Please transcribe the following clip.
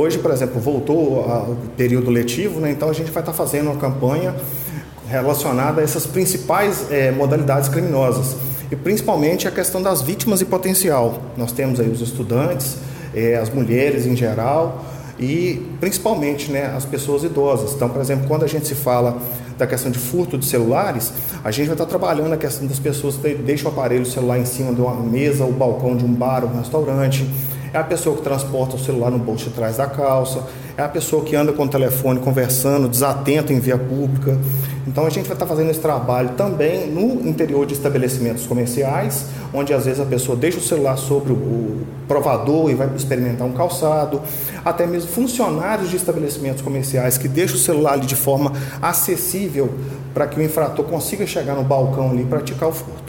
hoje, por exemplo, voltou o período letivo, né? Então a gente vai estar fazendo uma campanha relacionada a essas principais modalidades criminosas e principalmente a questão das vítimas em potencial. Nós temos aí os estudantes, as mulheres em geral e principalmente, né, as pessoas idosas. Então, por exemplo, quando a gente se fala da questão de furto de celulares, a gente vai estar trabalhando a questão das pessoas que deixam o aparelho celular em cima de uma mesa ou balcão de um bar ou um restaurante. É a pessoa que transporta o celular no bolso de trás da calça, é a pessoa que anda com o telefone conversando, desatento em via pública. Então a gente vai estar fazendo esse trabalho também no interior de estabelecimentos comerciais, onde às vezes a pessoa deixa o celular sobre o provador e vai experimentar um calçado, até mesmo funcionários de estabelecimentos comerciais que deixam o celular ali de forma acessível para que o infrator consiga chegar no balcão ali e praticar o furto.